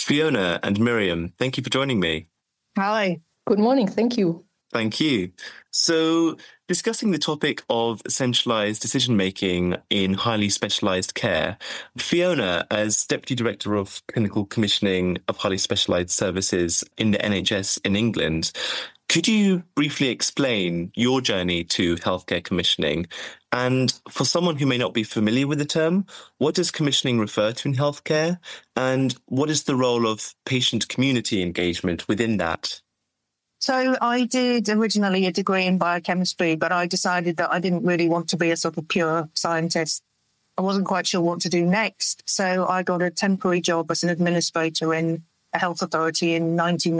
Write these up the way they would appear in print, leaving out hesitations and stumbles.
Fiona and Miriam, thank you for joining me. Hi. Good morning. Thank you. Thank you. So, discussing the topic of centralised decision-making in highly specialised care, Fiona, as Deputy Director of Clinical Commissioning of Highly Specialised Services in the NHS in England, could you briefly explain your journey to healthcare commissioning? And for someone who may not be familiar with the term, what does commissioning refer to in healthcare? And what is the role of patient community engagement within that? So I did originally a degree in biochemistry, but I decided that I didn't really want to be a sort of pure scientist. I wasn't quite sure what to do next. So I got a temporary job as an administrator in a health authority in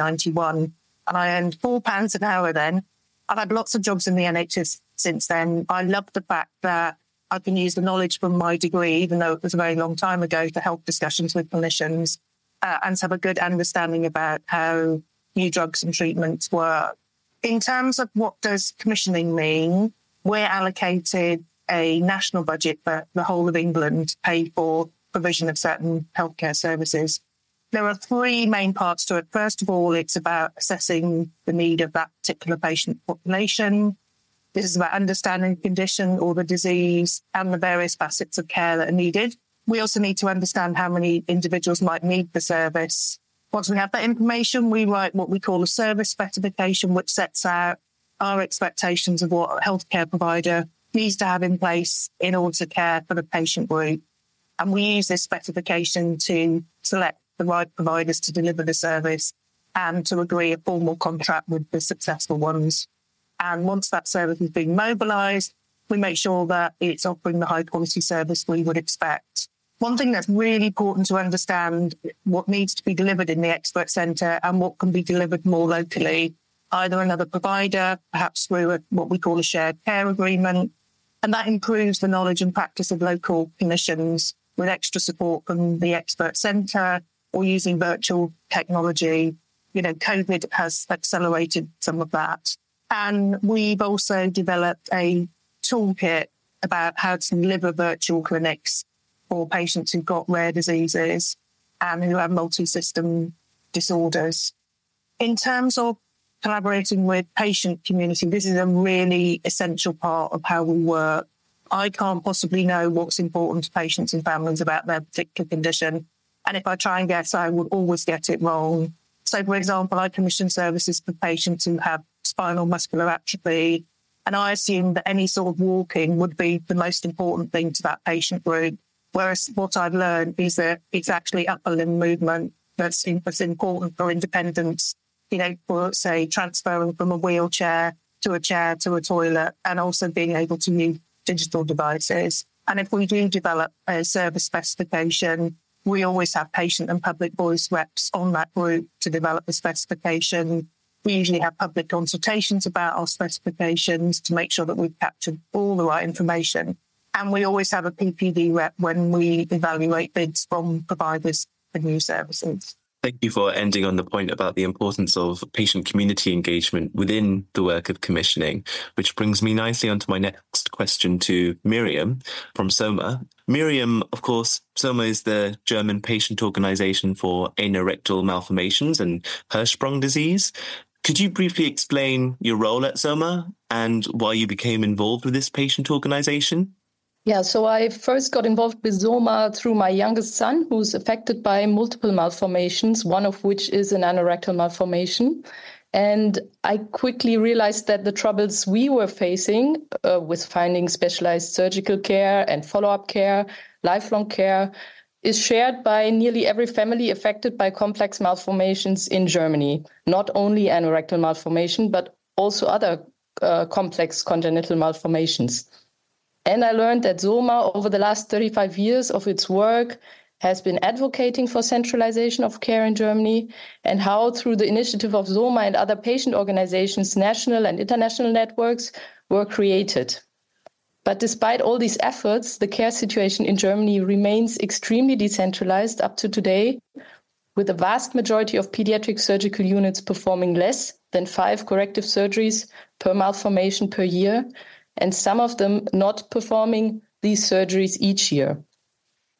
1991. And I earned £4 an hour then. I've had lots of jobs in the NHS since then. I love the fact that I can use the knowledge from my degree, even though it was a very long time ago, to help discussions with clinicians and to have a good understanding about how new drugs and treatments work. In terms of what does commissioning mean, we're allocated a national budget for the whole of England to pay for provision of certain healthcare services. There are three main parts to it. First of all, it's about assessing the need of that particular patient population. This is about understanding the condition or the disease and the various facets of care that are needed. We also need to understand how many individuals might need the service. Once we have that information, we write what we call a service specification, which sets out our expectations of what a healthcare provider needs to have in place in order to care for the patient group. And we use this specification to select the right providers to deliver the service and to agree a formal contract with the successful ones. And once that service has been mobilised, we make sure that it's offering the high quality service we would expect. One thing that's really important to understand what needs to be delivered in the expert centre and what can be delivered more locally, either another provider, perhaps through what we call a shared care agreement. And that improves the knowledge and practice of local clinicians with extra support from the expert centre or using virtual technology. You know, COVID has accelerated some of that. And we've also developed a toolkit about how to deliver virtual clinics for patients who've got rare diseases and who have multi-system disorders. In terms of collaborating with patient community, this is a really essential part of how we work. I can't possibly know what's important to patients and families about their particular condition. And if I try and guess, I would always get it wrong. So, for example, I commission services for patients who have spinal muscular atrophy, and I assume that any sort of walking would be the most important thing to that patient group. Whereas what I've learned is that it's actually upper limb movement that's important for independence, you know, for, say, transferring from a wheelchair to a chair to a toilet, and also being able to use digital devices. And if we do develop a service specification, we always have patient and public voice reps on that group to develop the specification. We usually have public consultations about our specifications to make sure that we've captured all the right information. And we always have a PPD rep when we evaluate bids from providers for new services. Thank you for ending on the point about the importance of patient community engagement within the work of commissioning, which brings me nicely onto my next question to Miriam from SOMA. Miriam, of course, SOMA is the German patient organisation for anorectal malformations and Hirschsprung disease. Could you briefly explain your role at SOMA and why you became involved with this patient organisation? Yeah, so I first got involved with SOMA through my youngest son, who's affected by multiple malformations, one of which is an anorectal malformation. And I quickly realized that the troubles we were facing with finding specialized surgical care and follow-up care, lifelong care, is shared by nearly every family affected by complex malformations in Germany. Not only anorectal malformation, but also other complex congenital malformations. And I learned that SOMA, over the last 35 years of its work, has been advocating for centralization of care in Germany, and how through the initiative of SOMA and other patient organizations, national and international networks were created. But despite all these efforts, the care situation in Germany remains extremely decentralized up to today, with a vast majority of pediatric surgical units performing less than 5 corrective surgeries per malformation per year, and some of them not performing these surgeries each year.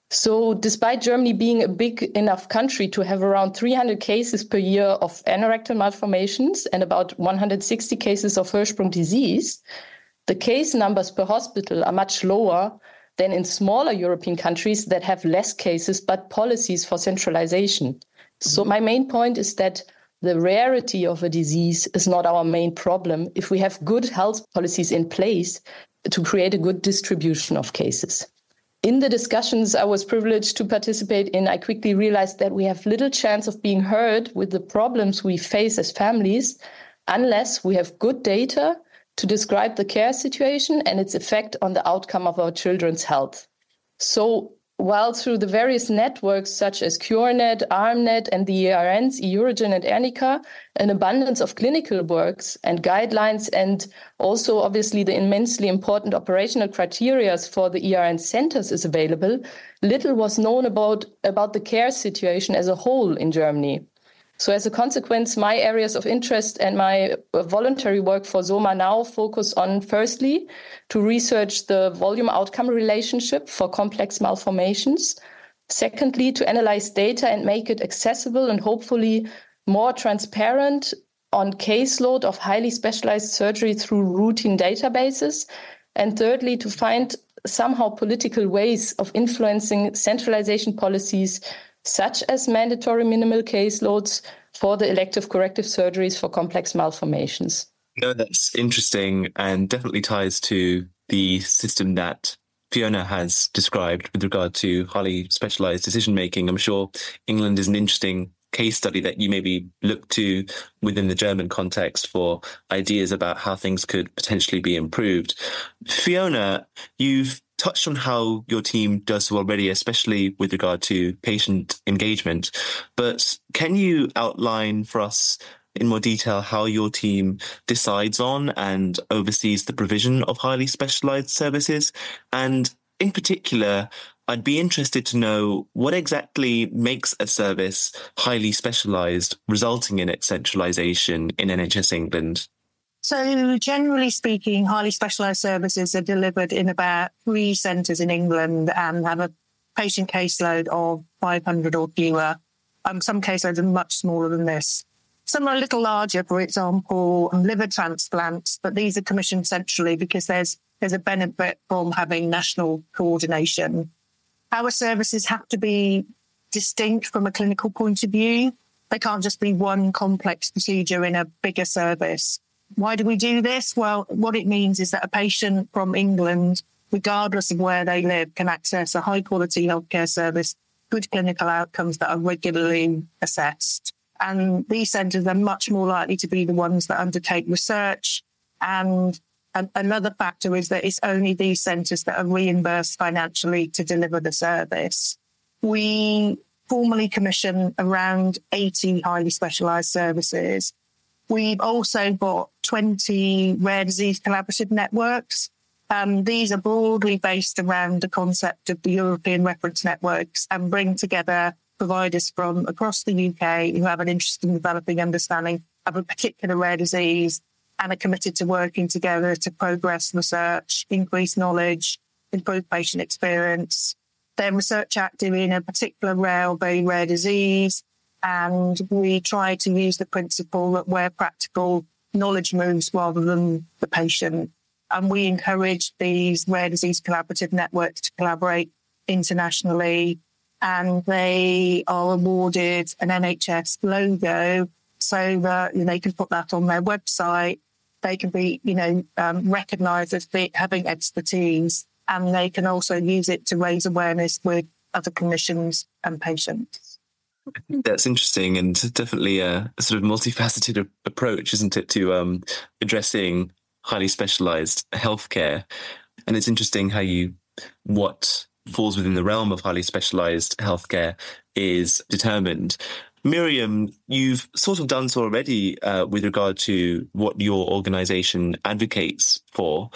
So despite Germany being a big enough country to have around 300 cases per year of anorectal malformations and about 160 cases of Hirschsprung disease, the case numbers per hospital are much lower than in smaller European countries that have less cases but policies for centralization. So my main point is that the rarity of a disease is not our main problem if we have good health policies in place to create a good distribution of cases. In the discussions I was privileged to participate in, I quickly realized that we have little chance of being heard with the problems we face as families unless we have good data to describe the care situation and its effect on the outcome of our children's health. So while through the various networks such as CureNet, ARMNet, and the ERNs, EUROGEN and ERNICA, an abundance of clinical works and guidelines, and also obviously the immensely important operational criteria for the ERN centers is available, little was known about the care situation as a whole in Germany. So as a consequence, my areas of interest and my voluntary work for SOMA now focus on, firstly, to research the volume-outcome relationship for complex malformations. Secondly, to analyze data and make it accessible and hopefully more transparent on caseload of highly specialized surgery through routine databases. And thirdly, to find somehow political ways of influencing centralization policies such as mandatory minimal caseloads for the elective corrective surgeries for complex malformations. No, that's interesting and definitely ties to the system that Fiona has described with regard to highly specialized decision-making. I'm sure England is an interesting case study that you maybe look to within the German context for ideas about how things could potentially be improved. Fiona, you've touched on how your team does so already, especially with regard to patient engagement. But can you outline for us in more detail how your team decides on and oversees the provision of highly specialized services? And in particular, I'd be interested to know what exactly makes a service highly specialized, resulting in its centralization in NHS England. So generally speaking, highly specialised services are delivered in about 3 centres in England and have a patient caseload of 500 or fewer. Some caseloads are much smaller than this. Some are a little larger, for example, liver transplants, but these are commissioned centrally because there's a benefit from having national coordination. Our services have to be distinct from a clinical point of view. They can't just be one complex procedure in a bigger service. Why do we do this? Well, what it means is that a patient from England, regardless of where they live, can access a high-quality healthcare service, good clinical outcomes that are regularly assessed. And these centres are much more likely to be the ones that undertake research. And another factor is that it's only these centres that are reimbursed financially to deliver the service. We formally commission around 80 highly specialised services. We've also got 20 rare disease collaborative networks. These are broadly based around the concept of the European reference networks and bring together providers from across the UK who have an interest in developing understanding of a particular rare disease and are committed to working together to progress research, increase knowledge, improve patient experience. They're research active in a particular rare or very rare disease, and we try to use the principle that where practical, knowledge moves rather than the patient. And we encourage these rare disease collaborative networks to collaborate internationally, and they are awarded an NHS logo so that they can put that on their website. They can be, recognised as having expertise, and they can also use it to raise awareness with other clinicians and patients. I think that's interesting and definitely a sort of multifaceted approach, isn't it, to addressing highly specialised healthcare. And it's interesting how what falls within the realm of highly specialised healthcare is determined. Miriam, you've sort of done so already with regard to what your organisation advocates for.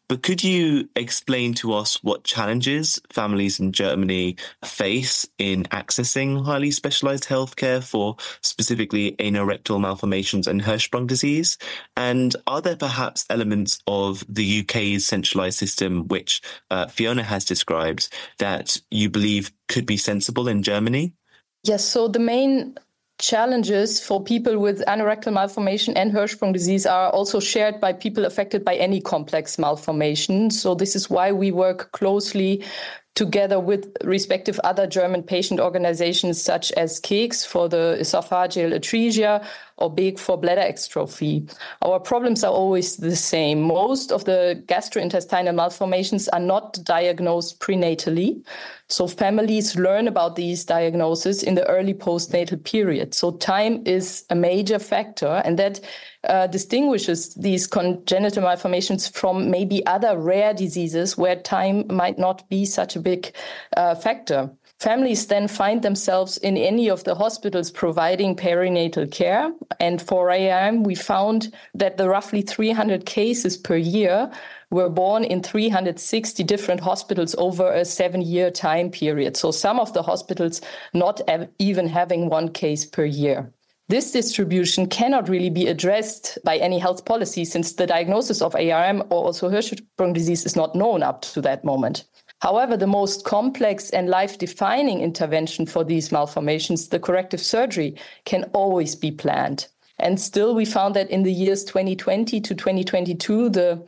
But could you explain to us what challenges families in Germany face in accessing highly specialized healthcare for specifically anorectal malformations and Hirschsprung disease? And are there perhaps elements of the UK's centralized system, which Fiona has described, that you believe could be sensible in Germany? Yes, so the main challenges for people with anorectal malformation and Hirschsprung disease are also shared by people affected by any complex malformation. So this is why we work closely together with respective other German patient organizations such as KEKS for the esophageal atresia or BEG for bladder extrophy. Our problems are always the same. Most of the gastrointestinal malformations are not diagnosed prenatally. So families learn about these diagnoses in the early postnatal period. So time is a major factor, and that distinguishes these congenital malformations from maybe other rare diseases where time might not be such a big factor. Families then find themselves in any of the hospitals providing perinatal care. And for AIM, we found that the roughly 300 cases per year were born in 360 different hospitals over a 7-year time period. So some of the hospitals not even having one case per year. This distribution cannot really be addressed by any health policy since the diagnosis of ARM or also Hirschsprung disease is not known up to that moment. However, the most complex and life-defining intervention for these malformations, the corrective surgery, can always be planned. And still, we found that in the years 2020 to 2022, the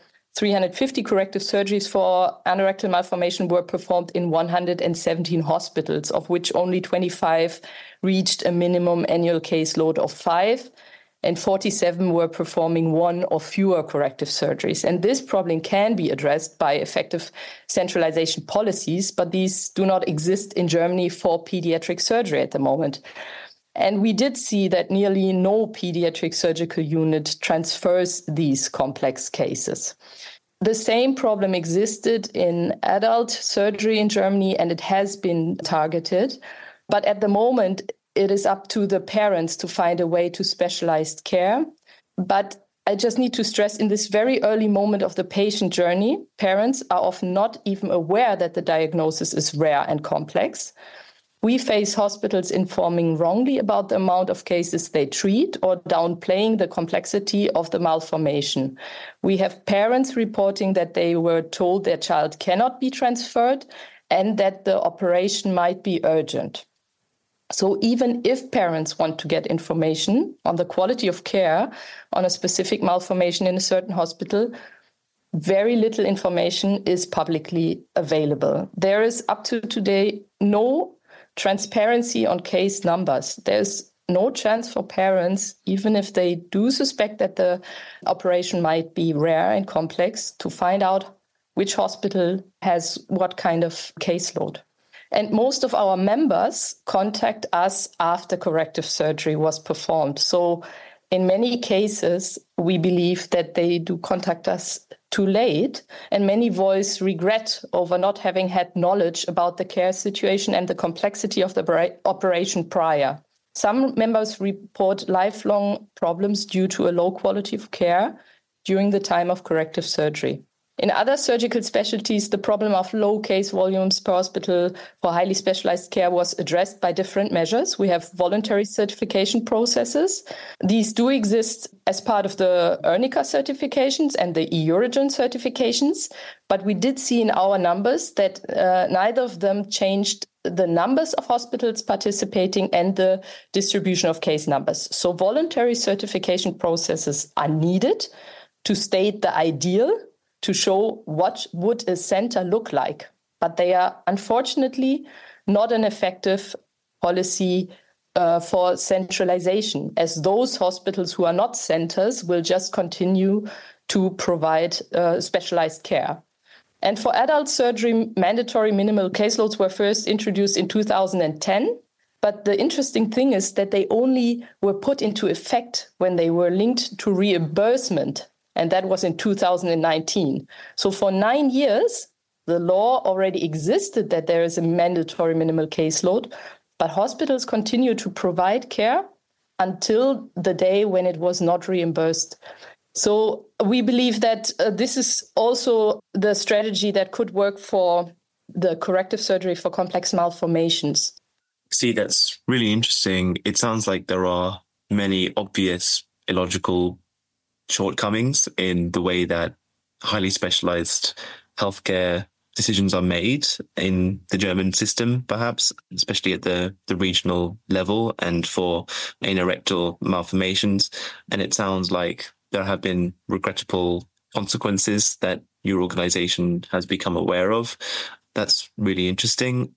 350 corrective surgeries for anorectal malformation were performed in 117 hospitals, of which only 25 reached a minimum annual caseload of 5. And 47 were performing one or fewer corrective surgeries. And this problem can be addressed by effective centralization policies, but these do not exist in Germany for pediatric surgery at the moment. And we did see that nearly no pediatric surgical unit transfers these complex cases. The same problem existed in adult surgery in Germany, and it has been targeted. But at the moment, it is up to the parents to find a way to specialized care. But I just need to stress in this very early moment of the patient journey, parents are often not even aware that the diagnosis is rare and complex. We face hospitals informing wrongly about the amount of cases they treat or downplaying the complexity of the malformation. We have parents reporting that they were told their child cannot be transferred and that the operation might be urgent. So even if parents want to get information on the quality of care on a specific malformation in a certain hospital, very little information is publicly available. There is up to today no transparency on case numbers. There's no chance for parents, even if they do suspect that the operation might be rare and complex, to find out which hospital has what kind of caseload. And most of our members contact us after corrective surgery was performed. So in many cases, we believe that they do contact us too late, and many voice regret over not having had knowledge about the care situation and the complexity of the operation prior. Some members report lifelong problems due to a low quality of care during the time of corrective surgery. In other surgical specialties, the problem of low case volumes per hospital for highly specialized care was addressed by different measures. We have voluntary certification processes. These do exist as part of the ERNICA certifications and the EUROGEN certifications, but we did see in our numbers that neither of them changed the numbers of hospitals participating and the distribution of case numbers. So voluntary certification processes are needed to state the ideal, to show what would a center look like. But they are unfortunately not an effective policy for centralization, as those hospitals who are not centers will just continue to provide specialized care. And for adult surgery, mandatory minimal caseloads were first introduced in 2010. But the interesting thing is that they only were put into effect when they were linked to reimbursement. And that was in 2019. So for 9 years, the law already existed that there is a mandatory minimal caseload, but hospitals continue to provide care until the day when it was not reimbursed. So we believe that this is also the strategy that could work for the corrective surgery for complex malformations. See, that's really interesting. It sounds like there are many obvious illogical shortcomings in the way that highly specialized healthcare decisions are made in the German system, perhaps, especially at the regional level and for anorectal malformations. And it sounds like there have been regrettable consequences that your organization has become aware of. That's really interesting.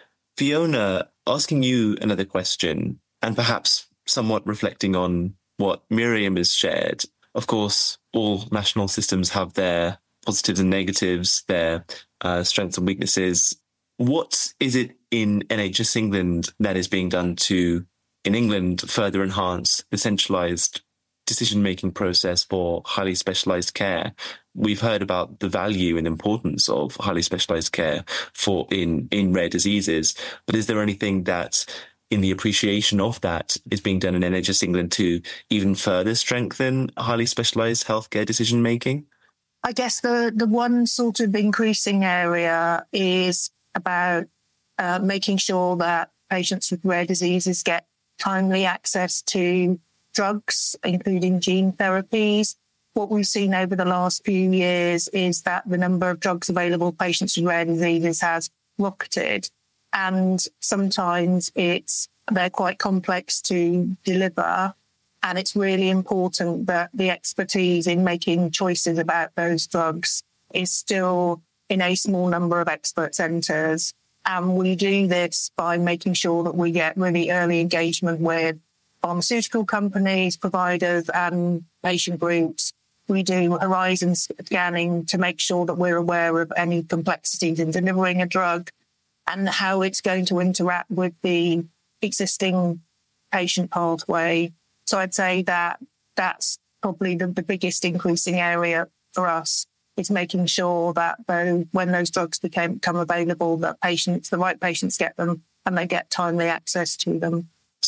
Fiona, asking you another question, and perhaps somewhat reflecting on what Miriam has shared. Of course, all national systems have their positives and negatives, their strengths and weaknesses. What is it in NHS England that is being done to, in England, further enhance the centralised decision-making process for highly specialised care? We've heard about the value and importance of highly specialised care for in rare diseases, but is there anything that in the appreciation of that is being done in NHS England to even further strengthen highly specialised healthcare decision-making? I guess the one sort of increasing area is about making sure that patients with rare diseases get timely access to drugs, including gene therapies. What we've seen over the last few years is that the number of drugs available to patients with rare diseases has rocketed. And sometimes they're quite complex to deliver. And it's really important that the expertise in making choices about those drugs is still in a small number of expert centres. And we do this by making sure that we get really early engagement with pharmaceutical companies, providers and patient groups. We do horizon scanning to make sure that we're aware of any complexities in delivering a drug and how it's going to interact with the existing patient pathway. So I'd say that that's probably the biggest increasing area for us, is making sure that when those drugs become available, that the right patients get them and they get timely access to them.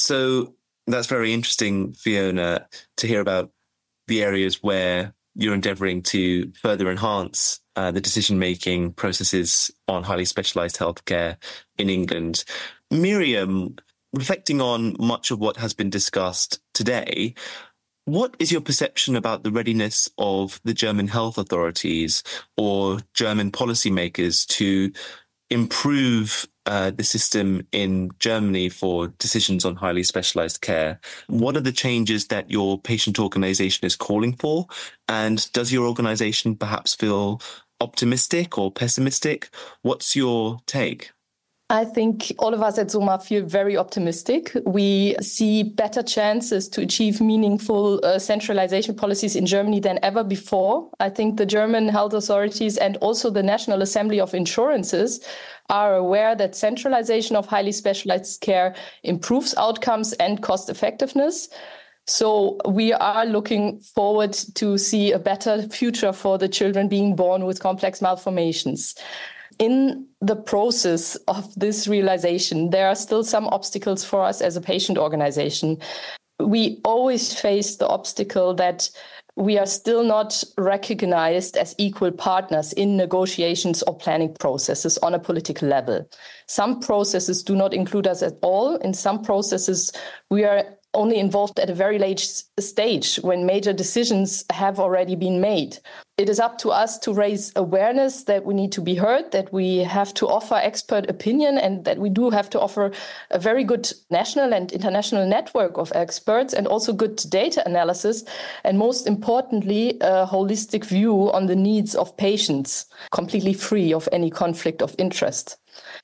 So that's very interesting, Fiona, to hear about the areas where you're endeavouring to further enhance the decision-making processes on highly specialised healthcare in England. Miriam, reflecting on much of what has been discussed today, what is your perception about the readiness of the German health authorities or German policymakers to improve the system in Germany for decisions on highly specialized care? What are the changes that your patient organization is calling for? And does your organization perhaps feel optimistic or pessimistic? What's your take? I think all of us at Soma feel very optimistic. We see better chances to achieve meaningful centralization policies in Germany than ever before. I think the German health authorities and also the National Assembly of Insurances are aware that centralization of highly specialized care improves outcomes and cost effectiveness. So we are looking forward to see a better future for the children being born with complex malformations. In the process of this realization, there are still some obstacles for us as a patient organization. We always face the obstacle that we are still not recognized as equal partners in negotiations or planning processes on a political level. Some processes do not include us at all. In some processes, we are only involved at a very late stage when major decisions have already been made. It is up to us to raise awareness that we need to be heard, that we have to offer expert opinion, and that we do have to offer a very good national and international network of experts and also good data analysis, and most importantly, a holistic view on the needs of patients, completely free of any conflict of interest.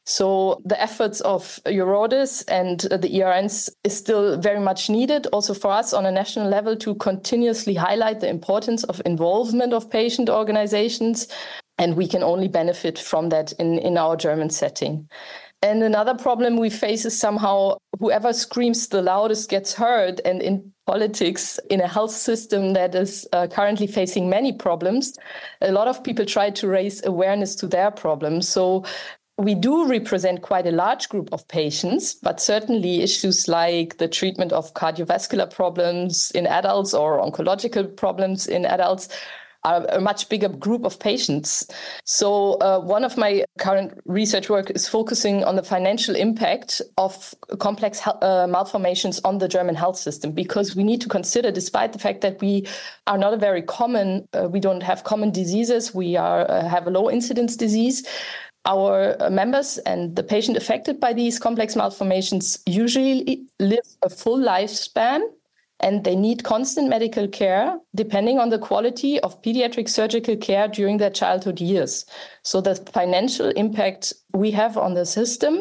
So the efforts of EURORDIS and the ERNs is still very much needed, also for us on a national level, to continuously highlight the importance of involvement of patient organizations. And we can only benefit from that in our German setting. And another problem we face is somehow whoever screams the loudest gets heard. And in politics, in a health system that is currently facing many problems, a lot of people try to raise awareness to their problems. So we do represent quite a large group of patients, but certainly issues like the treatment of cardiovascular problems in adults or oncological problems in adults are a much bigger group of patients. So one of my current research work is focusing on the financial impact of complex malformations on the German health system, because we need to consider, despite the fact that we are not a very common, we don't have common diseases, we have a low incidence disease. Our members and the patient affected by these complex malformations usually live a full lifespan, and they need constant medical care depending on the quality of pediatric surgical care during their childhood years. So the financial impact we have on the system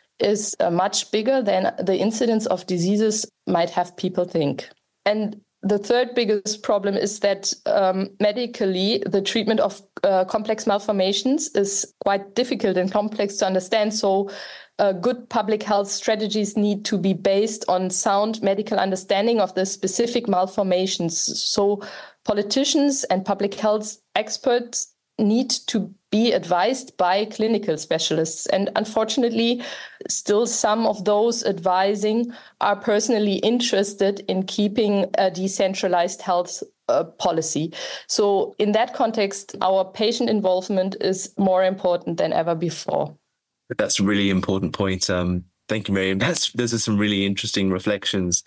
is much bigger than the incidence of diseases might have people think. And the third biggest problem is that medically, the treatment of complex malformations is quite difficult and complex to understand. So good public health strategies need to be based on sound medical understanding of the specific malformations. So politicians and public health experts need to be advised by clinical specialists. And unfortunately, still some of those advising are personally interested in keeping a decentralized health policy. So in that context, our patient involvement is more important than ever before. That's a really important point. Thank you, Miriam. Those are some really interesting reflections.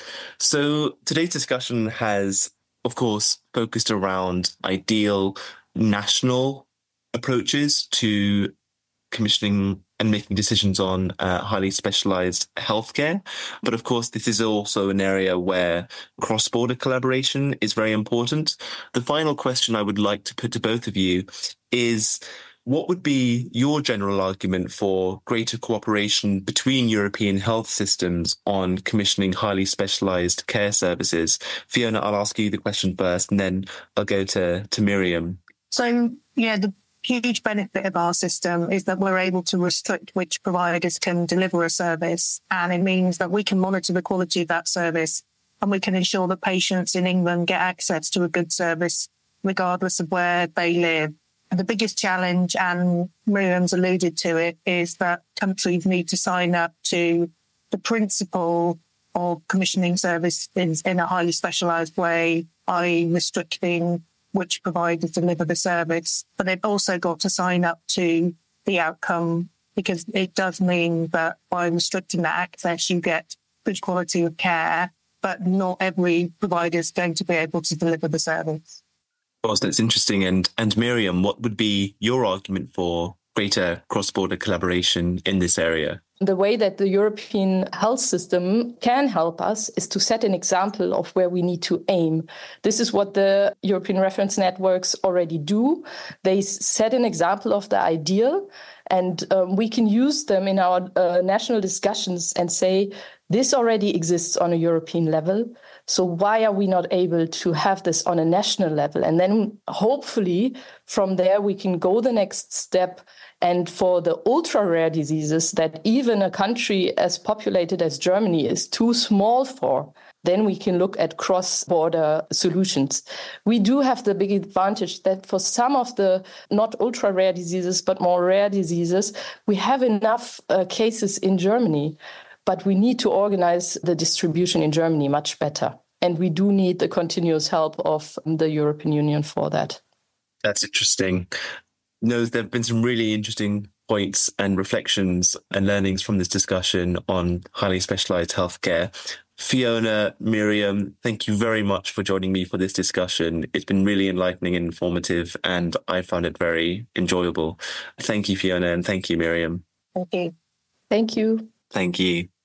So today's discussion has, of course, focused around ideal national approaches to commissioning and making decisions on highly specialized healthcare. But of course, this is also an area where cross-border collaboration is very important. The final question I would like to put to both of you is, what would be your general argument for greater cooperation between European health systems on commissioning highly specialized care services? Fiona, I'll ask you the question first, and then I'll go to Miriam. So, the huge benefit of our system is that we're able to restrict which providers can deliver a service. And it means that we can monitor the quality of that service, and we can ensure that patients in England get access to a good service regardless of where they live. And the biggest challenge, and Miriam's alluded to it, is that countries need to sign up to the principle of commissioning service in a highly specialised way, i.e. restricting which providers deliver the service. But they've also got to sign up to the outcome, because it does mean that by restricting that access, you get good quality of care, but not every provider is going to be able to deliver the service. Well, that's interesting. And Miriam, what would be your argument for greater cross-border collaboration in this area? The way that the European health system can help us is to set an example of where we need to aim. This is what the European reference networks already do. They set an example of the ideal, and we can use them in our national discussions and say, this already exists on a European level. So why are we not able to have this on a national level? And then hopefully from there we can go the next step. And for the ultra rare diseases that even a country as populated as Germany is too small for, then we can look at cross-border solutions. We do have the big advantage that for some of the not ultra rare diseases, but more rare diseases, we have enough cases in Germany. But we need to organize the distribution in Germany much better. And we do need the continuous help of the European Union for that. That's interesting. No, there have been some really interesting points and reflections and learnings from this discussion on highly specialized healthcare. Fiona, Miriam, thank you very much for joining me for this discussion. It's been really enlightening and informative, and I found it very enjoyable. Thank you, Fiona, and thank you, Miriam. Okay. Thank you. Thank you.